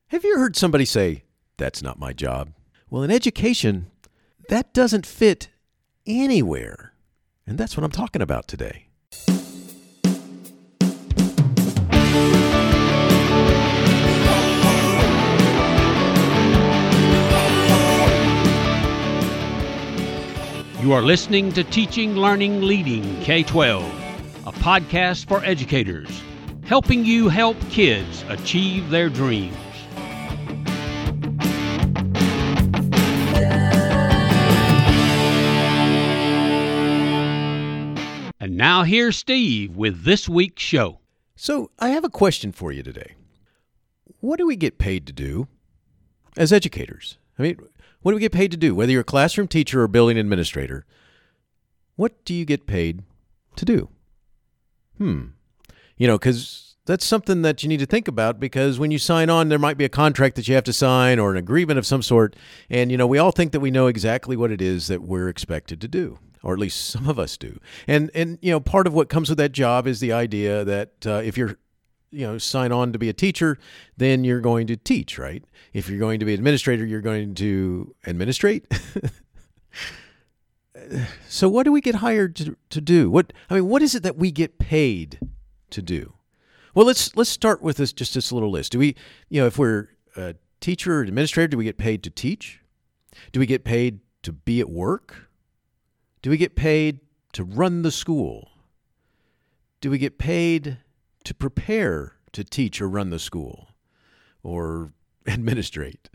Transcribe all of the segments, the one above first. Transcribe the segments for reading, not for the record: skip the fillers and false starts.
Have you heard somebody say, "That's not my job"? Well, in education, that doesn't fit anywhere. And that's what I'm talking about today. You are listening to Teaching, Learning, Leading K-12, a podcast for educators, helping you help kids achieve their dreams. And now here's Steve with this week's show. So I have a question for you today. What do we get paid to do as educators? I mean, what do we get paid to do? Whether you're a classroom teacher or building administrator, what do you get paid to do? Because that's something that you need to think about, because when you sign on, there might be a contract that you have to sign or an agreement of some sort. And, we all think that we know exactly what it is that we're expected to do, or at least some of us do. And part of what comes with that job is the idea that if you're sign on to be a teacher, then you're going to teach, right? If you're going to be an administrator, you're going to administrate. So what do we get hired to do? What is it that we get paid to do? Well, let's start with this little list. Do we, if we're a teacher or administrator, do we get paid to teach? Do we get paid to be at work? Do we get paid to run the school? Do we get paid to prepare to teach or run the school or administrate?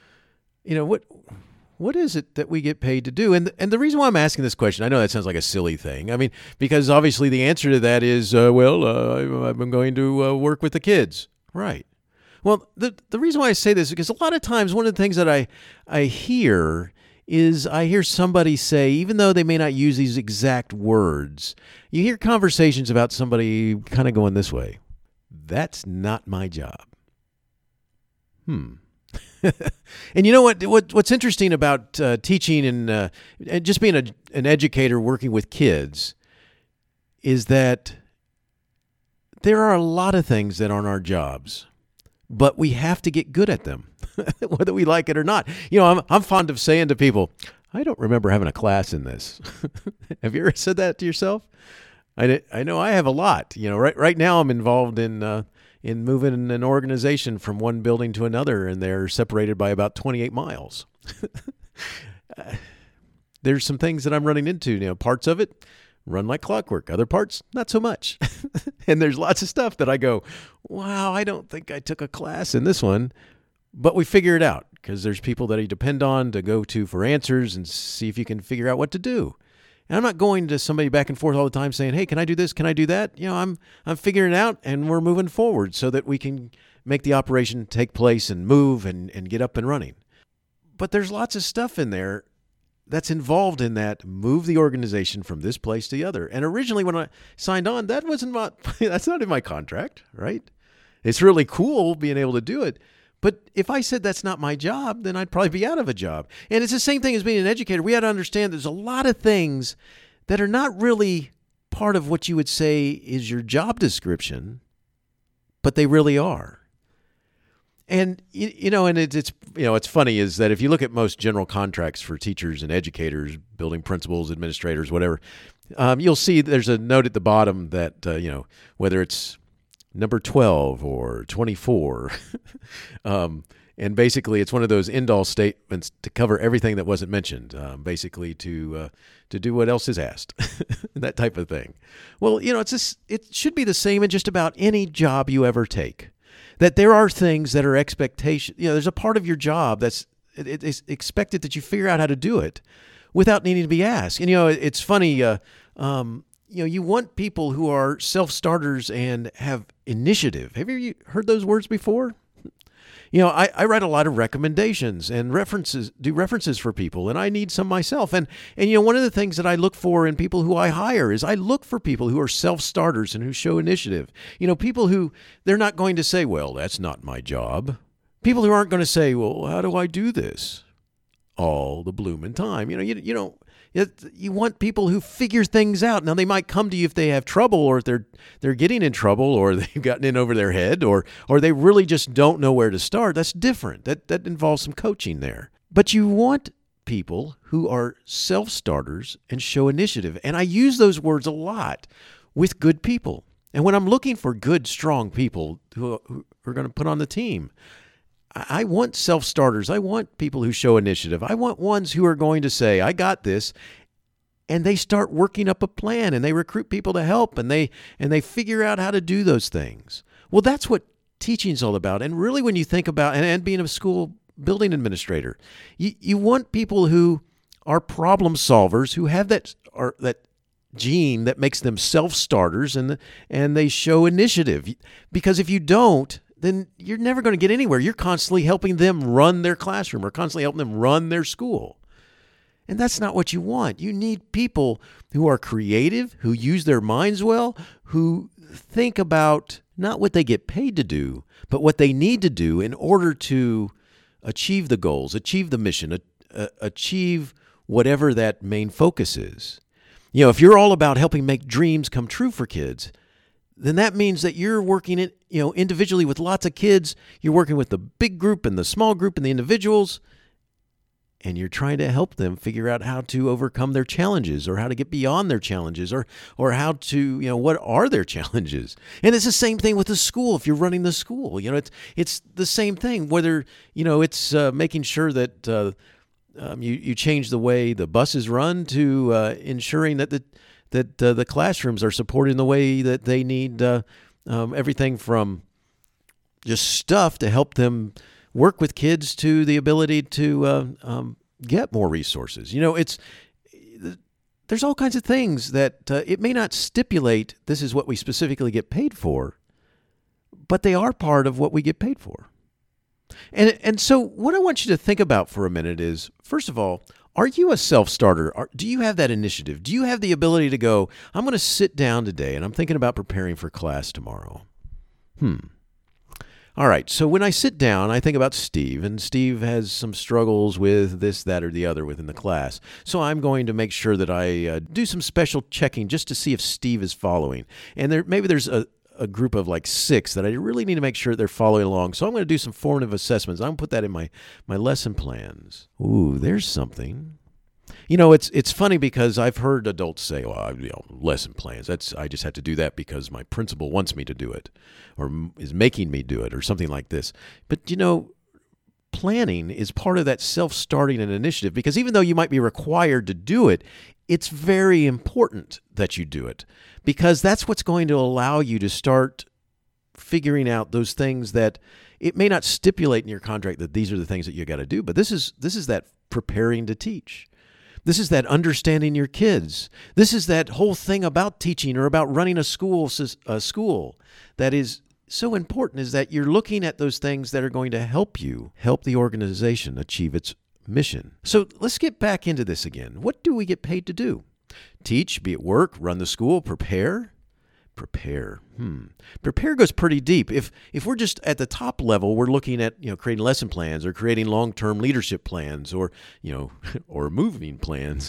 What is it that we get paid to do? And the reason why I'm asking this question, I know that sounds like a silly thing. I mean, because obviously the answer to that is, I'm going to work with the kids. Right. Well, the reason why I say this is because a lot of times one of the things that I hear is I hear somebody say, even though they may not use these exact words, you hear conversations about somebody kind of going this way: "That's not my job." And you know what's interesting about teaching and just being an educator working with kids is that there are a lot of things that aren't our jobs, but we have to get good at them, whether we like it or not. I'm fond of saying to people, "I don't remember having a class in this." Have you ever said that to yourself? I know I have a lot. Right now I'm involved in moving an organization from one building to another, and they're separated by about 28 miles. There's some things that I'm running into. Parts of it run like clockwork. Other parts, not so much. And there's lots of stuff that I go, wow, I don't think I took a class in this one. But we figure it out because there's people that you depend on to go to for answers and see if you can figure out what to do. And I'm not going to somebody back and forth all the time saying, "Hey, can I do this? Can I do that?" I'm figuring it out, and we're moving forward so that we can make the operation take place and move and get up and running. But there's lots of stuff in there that's involved in that move the organization from this place to the other. And originally when I signed on, that's not in my contract, right? It's really cool being able to do it. But if I said that's not my job, then I'd probably be out of a job. And it's the same thing as being an educator. We had to understand there's a lot of things that are not really part of what you would say is your job description, but they really are. And it's funny is that if you look at most general contracts for teachers and educators, building principals, administrators, whatever, you'll see there's a note at the bottom that whether it's number 12 or 24. And basically it's one of those end-all statements to cover everything that wasn't mentioned, basically to do what else is asked, that type of thing. Well, it should be the same in just about any job you ever take, that there are things that are expectation. There's a part of your job that's it's expected that you figure out how to do it without needing to be asked. And, it's funny, you want people who are self-starters and have initiative. Have you heard those words before? I write a lot of recommendations and references for people, and I need some myself. And one of the things that I look for in people who I hire is I look for people who are self-starters and who show initiative. People who they're not going to say, "Well, that's not my job." People who aren't going to say, "Well, how do I do this?" all the bloomin' time. You don't You want people who figure things out. Now, they might come to you if they have trouble, or if they're getting in trouble, or they've gotten in over their head, or they really just don't know where to start. That's different. That involves some coaching there. But you want people who are self-starters and show initiative. And I use those words a lot with good people. And when I'm looking for good, strong people who are going to put on the team, I want self-starters. I want people who show initiative. I want ones who are going to say, I got this, and they start working up a plan, and they recruit people to help, and they figure out how to do those things. Well, that's what teaching is all about. And really, when you think about, and being a school building administrator, you want people who are problem solvers, who have that gene that makes them self-starters, and they show initiative. Because if you don't, then you're never going to get anywhere. You're constantly helping them run their classroom, or constantly helping them run their school. And that's not what you want. You need people who are creative, who use their minds well, who think about not what they get paid to do, but what they need to do in order to achieve the goals, achieve the mission, achieve whatever that main focus is. If you're all about helping make dreams come true for kids, then that means that you're working individually with lots of kids. You're working with the big group and the small group and the individuals, and you're trying to help them figure out how to overcome their challenges, or how to get beyond their challenges, or how to, what are their challenges. And it's the same thing with the school. If you're running the school, it's the same thing, whether, it's making sure that you change the way the buses run, to ensuring that the classrooms are supported in the way that they need, everything from just stuff to help them work with kids to the ability to get more resources. There's all kinds of things that it may not stipulate this is what we specifically get paid for, but they are part of what we get paid for. And so what I want you to think about for a minute is, first of all, are you a self-starter? Do you have that initiative? Do you have the ability to go, I'm going to sit down today and I'm thinking about preparing for class tomorrow? All right, so when I sit down, I think about Steve, and Steve has some struggles with this, that, or the other within the class. So I'm going to make sure that I do some special checking just to see if Steve is following. And maybe there's a group of like 6 that I really need to make sure they're following along. So I'm going to do some formative assessments. I'm going to put that in my lesson plans. Ooh, there's something. It's funny because I've heard adults say, lesson plans, I just have to do that because my principal wants me to do it, or is making me do it, or something like this. But, planning is part of that self-starting and initiative, because even though you might be required to do it, it's very important that you do it, because that's what's going to allow you to start figuring out those things that it may not stipulate in your contract that these are the things that you got to do, but this is that preparing to teach. This is that understanding your kids. This is that whole thing about teaching, or about running a school that is so important, is that you're looking at those things that are going to help the organization achieve its mission. So let's get back into this again. What do we get paid to do? Teach, be at work, run the school, prepare. Prepare goes pretty deep. If we're just at the top level, we're looking at creating lesson plans, or creating long-term leadership plans, or or moving plans.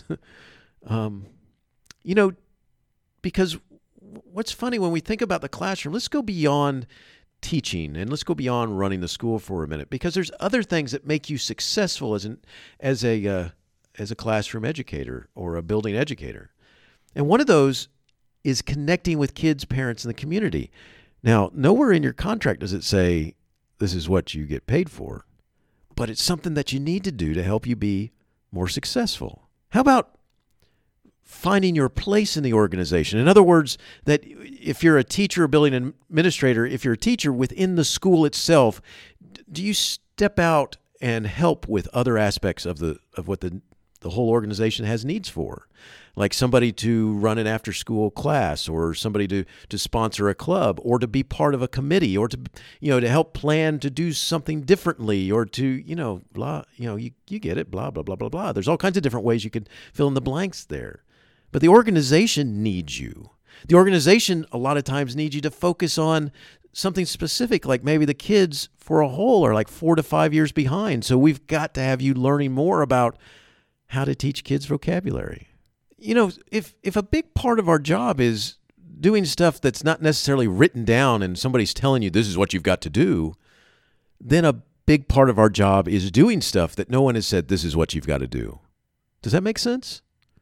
Because what's funny when we think about the classroom, let's go beyond teaching and let's go beyond running the school for a minute, because there's other things that make you successful as a classroom educator or a building educator, and one of those is connecting with kids, parents, and the community. Now, nowhere in your contract does it say this is what you get paid for, but it's something that you need to do to help you be more successful. How about finding your place in the organization? In other words, that if you're a teacher or building administrator, if you're a teacher within the school itself, do you step out and help with other aspects of what the whole organization has needs for? Like somebody to run an after-school class, or somebody to sponsor a club, or to be part of a committee, or to help plan to do something differently, or to you get it, blah blah blah blah blah. There's all kinds of different ways you can fill in the blanks there, but the organization needs you. The organization a lot of times needs you to focus on something specific, like maybe the kids for a whole are like 4 to 5 years behind, so we've got to have you learning more about how to teach kids vocabulary. if a big part of our job is doing stuff that's not necessarily written down and somebody's telling you this is what you've got to do, then a big part of our job is doing stuff that no one has said this is what you've got to do. Does that make sense?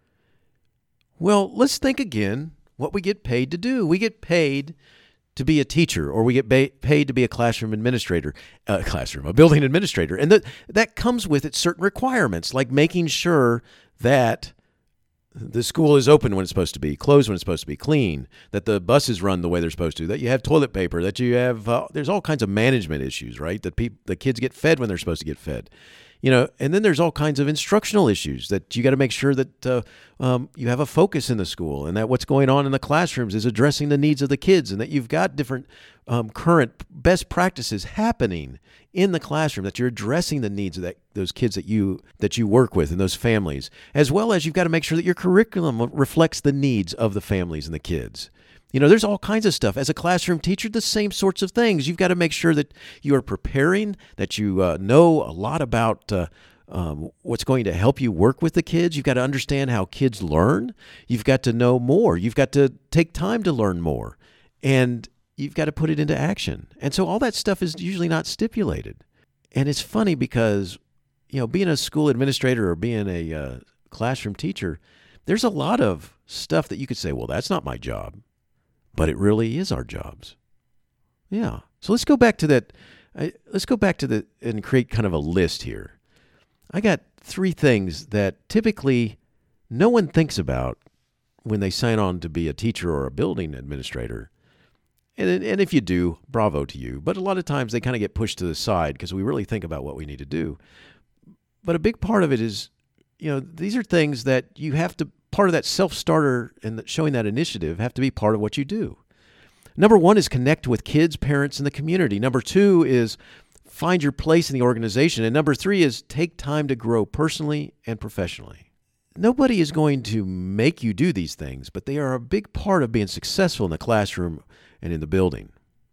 Well, let's think again what we get paid to do. We get paid to be a teacher, or we get paid to be a classroom administrator, a building administrator. And that comes with it certain requirements, like making sure that the school is open when it's supposed to be, closed when it's supposed to be, clean, that the buses run the way they're supposed to, that you have toilet paper, that you have, there's all kinds of management issues, right? That the kids get fed when they're supposed to get fed. And then there's all kinds of instructional issues that you got to make sure that you have a focus in the school, and that what's going on in the classrooms is addressing the needs of the kids, and that you've got different current best practices happening in the classroom, that you're addressing the needs of those kids that you work with and those families, as well as you've got to make sure that your curriculum reflects the needs of the families and the kids. There's all kinds of stuff. As a classroom teacher, the same sorts of things. You've got to make sure that you are preparing, that you know a lot about what's going to help you work with the kids. You've got to understand how kids learn. You've got to know more. You've got to take time to learn more. And you've got to put it into action. And so all that stuff is usually not stipulated. And it's funny because, being a school administrator or being a classroom teacher, there's a lot of stuff that you could say, well, that's not my job. But it really is our jobs. Yeah. So let's go back to that. And create kind of a list here. I got 3 things that typically no one thinks about when they sign on to be a teacher or a building administrator. And if you do, bravo to you. But a lot of times they kind of get pushed to the side because we really think about what we need to do. But a big part of it is, these are things that you have to, part of that self-starter and showing that initiative have to be part of what you do. Number 1 is connect with kids, parents, and the community. Number 2 is find your place in the organization. And number 3 is take time to grow personally and professionally. Nobody is going to make you do these things, but they are a big part of being successful in the classroom and in the building.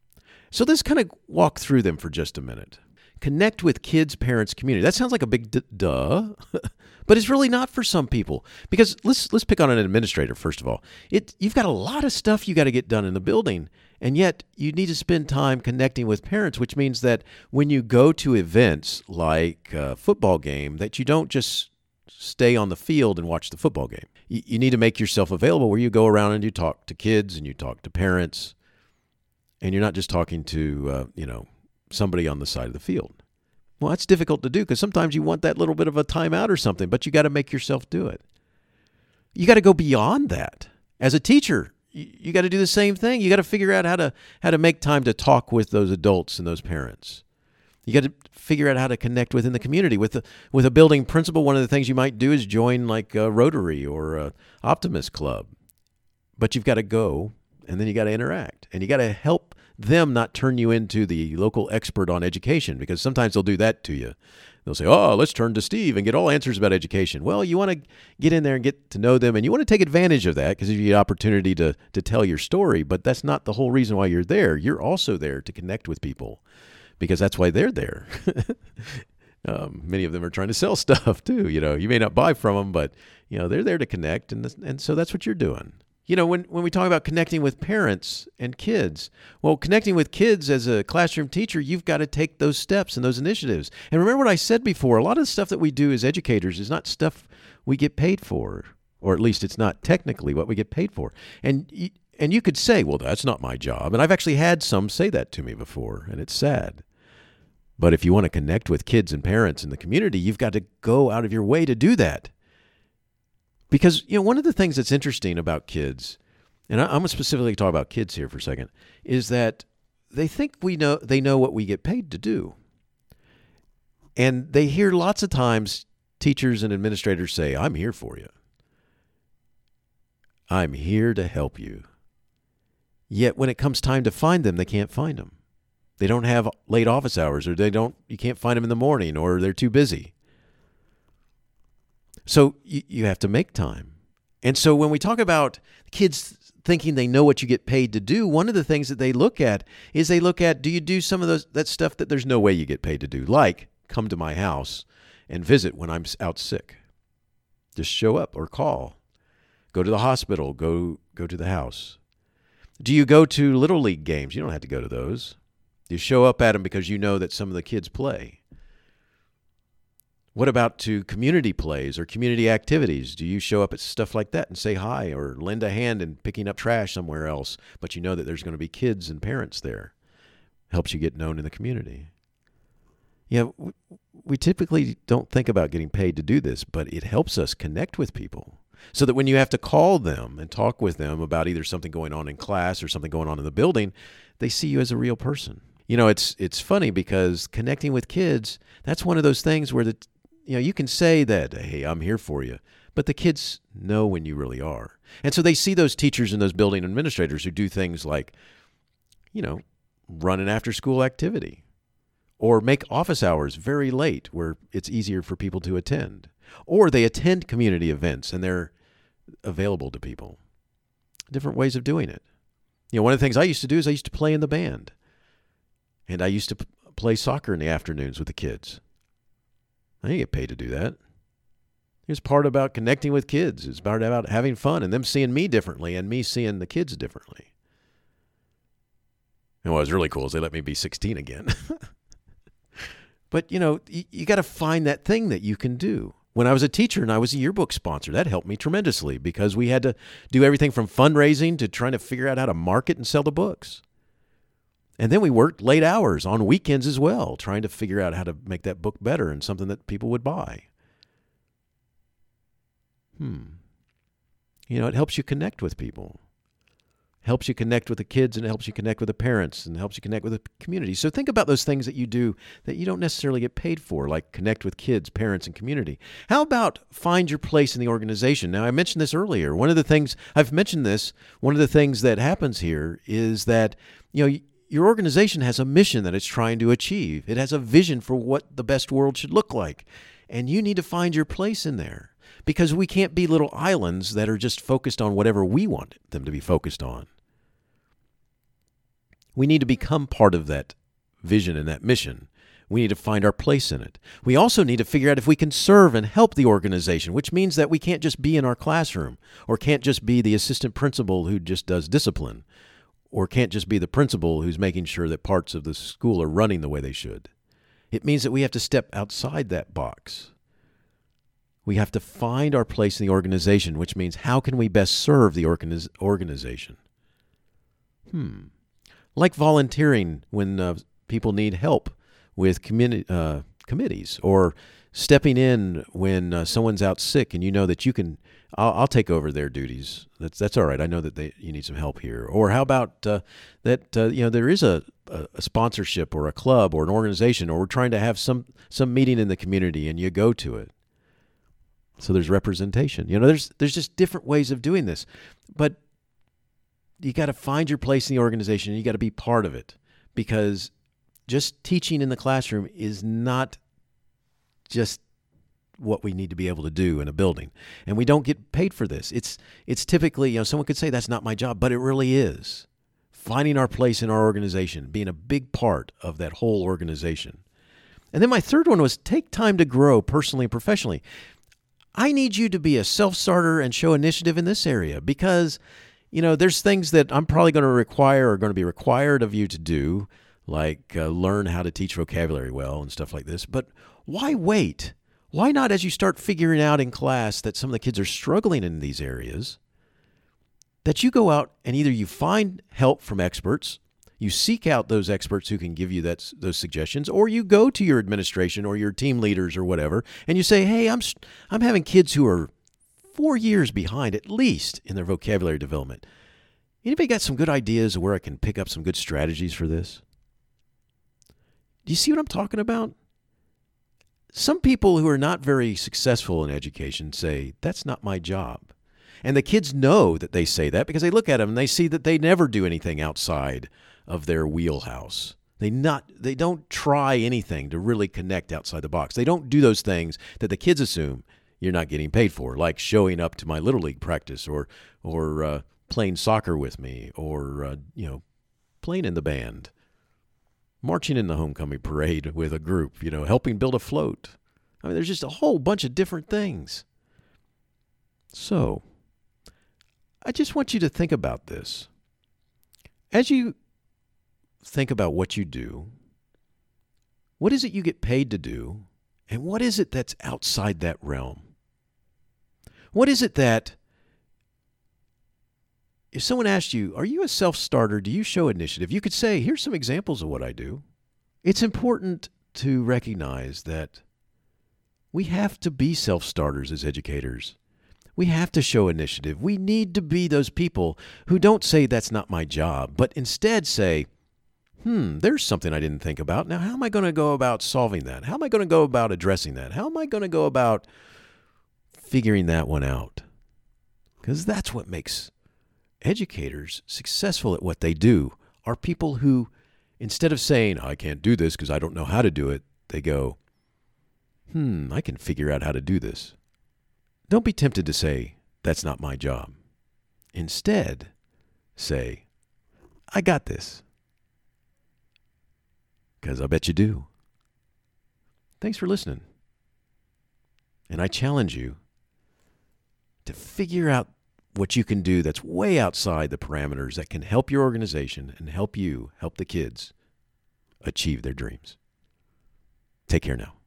So let's kind of walk through them for just a minute. Connect with kids, parents, community. That sounds like a big duh, but it's really not for some people. Because let's pick on an administrator, first of all. You've got a lot of stuff you got to get done in the building, and yet you need to spend time connecting with parents, which means that when you go to events like a football game, that you don't just stay on the field and watch the football game. You need to make yourself available where you go around and you talk to kids and you talk to parents, and you're not just talking to, somebody on the side of the field. Well, that's difficult to do because sometimes you want that little bit of a timeout or something, but you got to make yourself do it. You got to go beyond that. As a teacher, you got to do the same thing. You got to figure out how to make time to talk with those adults and those parents. You got to figure out how to connect within the community. With a building principal, one of the things you might do is join like a Rotary or a Optimist Club. But you've got to go, and then you got to interact, and you got to help them not turn you into the local expert on education, because sometimes they'll do that to you. They'll say, oh, let's turn to Steve and get all answers about education. Well, you want to get in there and get to know them, and you want to take advantage of that because you get opportunity to tell your story, but that's not the whole reason why you're there. You're also there to connect with people because that's why they're there. Many of them are trying to sell stuff too. You may not buy from them, but they're there to connect, and so that's what you're doing. When we talk about connecting with parents and kids, well, connecting with kids as a classroom teacher, you've got to take those steps and those initiatives. And remember what I said before, a lot of the stuff that we do as educators is not stuff we get paid for, or at least it's not technically what we get paid for. And you could say, well, that's not my job. And I've actually had some say that to me before, and it's sad. But if you want to connect with kids and parents in the community, you've got to go out of your way to do that. Because, one of the things that's interesting about kids, and I'm going to specifically talk about kids here for a second, is that they think they know what we get paid to do. And they hear lots of times teachers and administrators say, I'm here for you. I'm here to help you. Yet when it comes time to find them, they can't find them. They don't have late office hours, or you can't find them in the morning, or they're too busy. So you have to make time. And so when we talk about kids thinking they know what you get paid to do, one of the things that they look at is do you do some of that stuff that there's no way you get paid to do, like come to my house and visit when I'm out sick. Just show up or call. Go to the hospital. Go to the house. Do you go to Little League games? You don't have to go to those. You show up at them because you know that some of the kids play. What about to community plays or community activities? Do you show up at stuff like that and say hi or lend a hand in picking up trash somewhere else, but you know that there's going to be kids and parents there? Helps you get known in the community. Yeah, we typically don't think about getting paid to do this, but it helps us connect with people so that when you have to call them and talk with them about either something going on in class or something going on in the building, they see you as a real person. You know, it's funny because connecting with kids, that's one of those things where you can say that, hey, I'm here for you, but the kids know when you really are. And so they see those teachers and those building administrators who do things like, run an after-school activity or make office hours very late where it's easier for people to attend. Or they attend community events and they're available to people. Different ways of doing it. One of the things I used to do is I used to play in the band. And I used to play soccer in the afternoons with the kids. I didn't get paid to do that. It's part about connecting with kids. It's part about having fun and them seeing me differently and me seeing the kids differently. And what was really cool is they let me be 16 again. But, you got to find that thing that you can do. When I was a teacher and I was a yearbook sponsor, that helped me tremendously because we had to do everything from fundraising to trying to figure out how to market and sell the books. And then we worked late hours on weekends as well, trying to figure out how to make that book better and something that people would buy. It helps you connect with people. Helps you connect with the kids and it helps you connect with the parents and helps you connect with the community. So think about those things that you do that you don't necessarily get paid for, like connect with kids, parents, and community. How about find your place in the organization? Now, I mentioned this earlier. One of the things that happens here is that, your organization has a mission that it's trying to achieve. It has a vision for what the best world should look like. And you need to find your place in there because we can't be little islands that are just focused on whatever we want them to be focused on. We need to become part of that vision and that mission. We need to find our place in it. We also need to figure out if we can serve and help the organization, which means that we can't just be in our classroom or can't just be the assistant principal who just does discipline or can't just be the principal who's making sure that parts of the school are running the way they should. It means that we have to step outside that box. We have to find our place in the organization, which means how can we best serve the organization? Like volunteering when people need help with committees or stepping in when someone's out sick and you know that you can, I'll take over their duties. That's all right. I know that you need some help here. Or how about that there is a sponsorship or a club or an organization, or we're trying to have some meeting in the community and you go to it. So there's representation. There's just different ways of doing this. But you got to find your place in the organization and you got to be part of it, because just teaching in the classroom is not just what we need to be able to do in a building. And we don't get paid for this. It's typically, someone could say that's not my job, but it really is. Finding our place in our organization, being a big part of that whole organization. And then my third one was take time to grow personally and professionally. I need you to be a self-starter and show initiative in this area because, there's things that I'm probably going to be required of you to do, like learn how to teach vocabulary well and stuff like this. But why wait? Why not, as you start figuring out in class that some of the kids are struggling in these areas, that you go out and either you find help from experts, you seek out those experts who can give you those suggestions, or you go to your administration or your team leaders or whatever, and you say, hey, I'm having kids who are 4 years behind at least in their vocabulary development. Anybody got some good ideas of where I can pick up some good strategies for this? Do you see what I'm talking about? Some people who are not very successful in education say, that's not my job. And the kids know that they say that because they look at them and they see that they never do anything outside of their wheelhouse. They don't try anything to really connect outside the box. They don't do those things that the kids assume you're not getting paid for, like showing up to my Little League practice or playing soccer with me or playing in the band, marching in the homecoming parade with a group, helping build a float. I mean, there's just a whole bunch of different things. So, I just want you to think about this. As you think about what you do, what is it you get paid to do, and what is it that's outside that realm? What is it that, if someone asked you, are you a self-starter? Do you show initiative? You could say, here's some examples of what I do. It's important to recognize that we have to be self-starters as educators. We have to show initiative. We need to be those people who don't say that's not my job, but instead say, there's something I didn't think about. Now, how am I going to go about solving that? How am I going to go about addressing that? How am I going to go about figuring that one out? Because that's what makes educators successful at what they do, are people who, instead of saying, I can't do this because I don't know how to do it, they go, I can figure out how to do this. Don't be tempted to say, that's not my job. Instead, say, I got this. Because I bet you do. Thanks for listening. And I challenge you to figure out what you can do that's way outside the parameters that can help your organization and help you help the kids achieve their dreams. Take care now.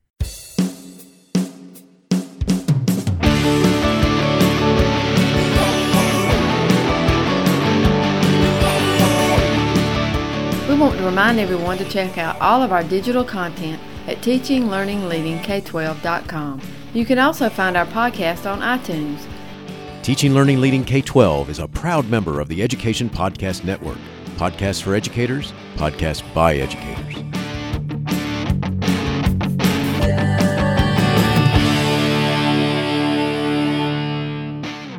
We want to remind everyone to check out all of our digital content at teachinglearningleadingk12.com. You can also find our podcast on iTunes. Teaching Learning Leading K-12 is a proud member of the Education Podcast Network. Podcasts for educators, podcasts by educators.